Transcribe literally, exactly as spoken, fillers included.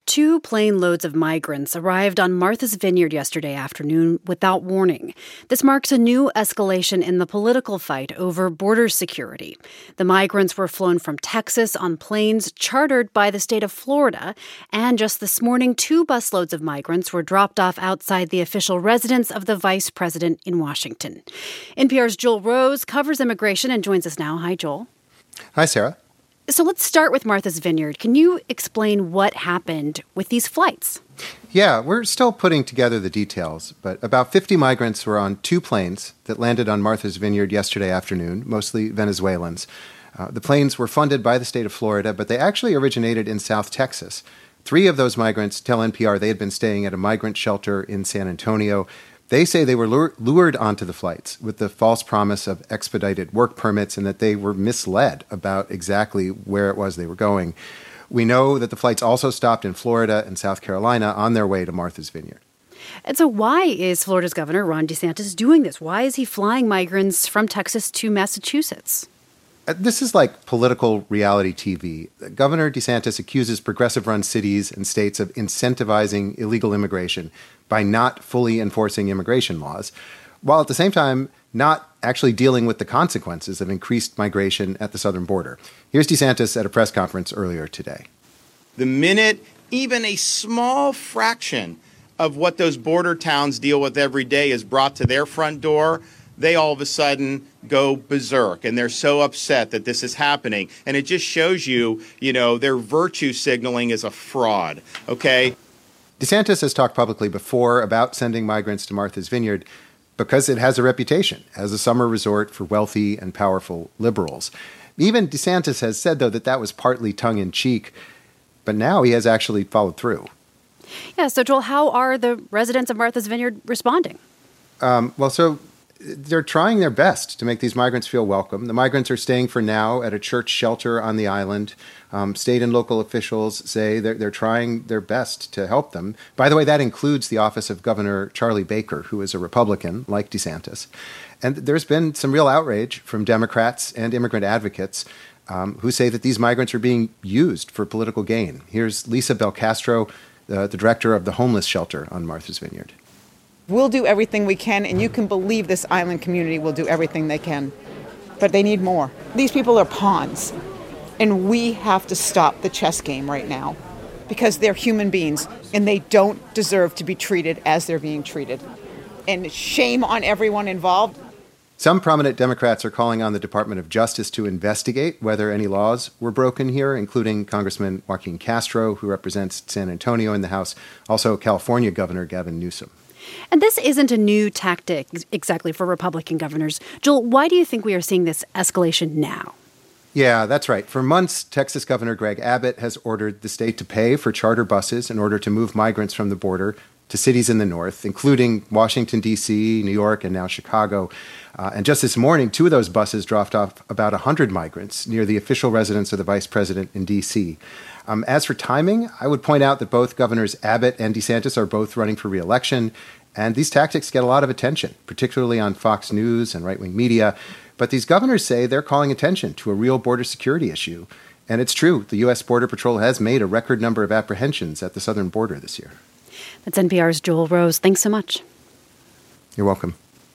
Two plane loads of migrants arrived on Martha's Vineyard yesterday afternoon without warning. This marks a new escalation in the political fight over border security. The migrants were flown from Texas on planes chartered by the state of Florida, and just this morning, two busloads of migrants were dropped off outside the official residence of the vice president in Washington. N P R's Joel Rose covers immigration and joins us now. Hi, Joel. Hi, Sarah. So let's start with Martha's Vineyard. Can you explain what happened with these flights? Yeah, we're still putting together the details, but about fifty migrants were on two planes that landed on Martha's Vineyard yesterday afternoon, mostly Venezuelans. Uh, the planes were funded by the state of Florida, but they actually originated in South Texas. Three of those migrants tell N P R they had been staying at a migrant shelter in San Antonio. They say they were lure- lured onto the flights with the false promise of expedited work permits and that they were misled about exactly where it was they were going. We know that the flights also stopped in Florida and South Carolina on their way to Martha's Vineyard. And so why is Florida's Governor Ron DeSantis doing this? Why is he flying migrants from Texas to Massachusetts? This is like political reality T V. Governor DeSantis accuses progressive-run cities and states of incentivizing illegal immigration by not fully enforcing immigration laws, while at the same time not actually dealing with the consequences of increased migration at the southern border. Here's DeSantis at a press conference earlier today. The minute even a small fraction of what those border towns deal with every day is brought to their front door, they all of a sudden go berserk, and they're so upset that this is happening. And it just shows you, you know, their virtue signaling is a fraud, okay? DeSantis has talked publicly before about sending migrants to Martha's Vineyard because it has a reputation as a summer resort for wealthy and powerful liberals. Even DeSantis has said, though, that that was partly tongue-in-cheek, but now he has actually followed through. Yeah, so Joel, how are the residents of Martha's Vineyard responding? Um, well, so they're trying their best to make these migrants feel welcome. The migrants are staying for now at a church shelter on the island. Um, state and local officials say they're, they're trying their best to help them. By the way, that includes the office of Governor Charlie Baker, who is a Republican, like DeSantis. And there's been some real outrage from Democrats and immigrant advocates um, who say that these migrants are being used for political gain. Here's Lisa Belcastro, uh, the director of the homeless shelter on Martha's Vineyard. We'll do everything we can, and you can believe this island community will do everything they can. But they need more. These people are pawns, and we have to stop the chess game right now because they're human beings, and they don't deserve to be treated as they're being treated. And shame on everyone involved. Some prominent Democrats are calling on the Department of Justice to investigate whether any laws were broken here, including Congressman Joaquin Castro, who represents San Antonio in the House, also California Governor Gavin Newsom. And this isn't a new tactic exactly for Republican governors. Joel, why do you think we are seeing this escalation now? Yeah, that's right. For months, Texas Governor Greg Abbott has ordered the state to pay for charter buses in order to move migrants from the border to cities in the north, including Washington, D C, New York, and now Chicago. Uh, and just this morning, two of those buses dropped off about one hundred migrants near the official residence of the vice president in D C. Um, as for timing, I would point out that both Governors Abbott and DeSantis are both running for re-election, and these tactics get a lot of attention, particularly on Fox News and right-wing media. But these governors say they're calling attention to a real border security issue. And it's true, the U S Border Patrol has made a record number of apprehensions at the southern border this year. That's N P R's Joel Rose. Thanks so much. You're welcome.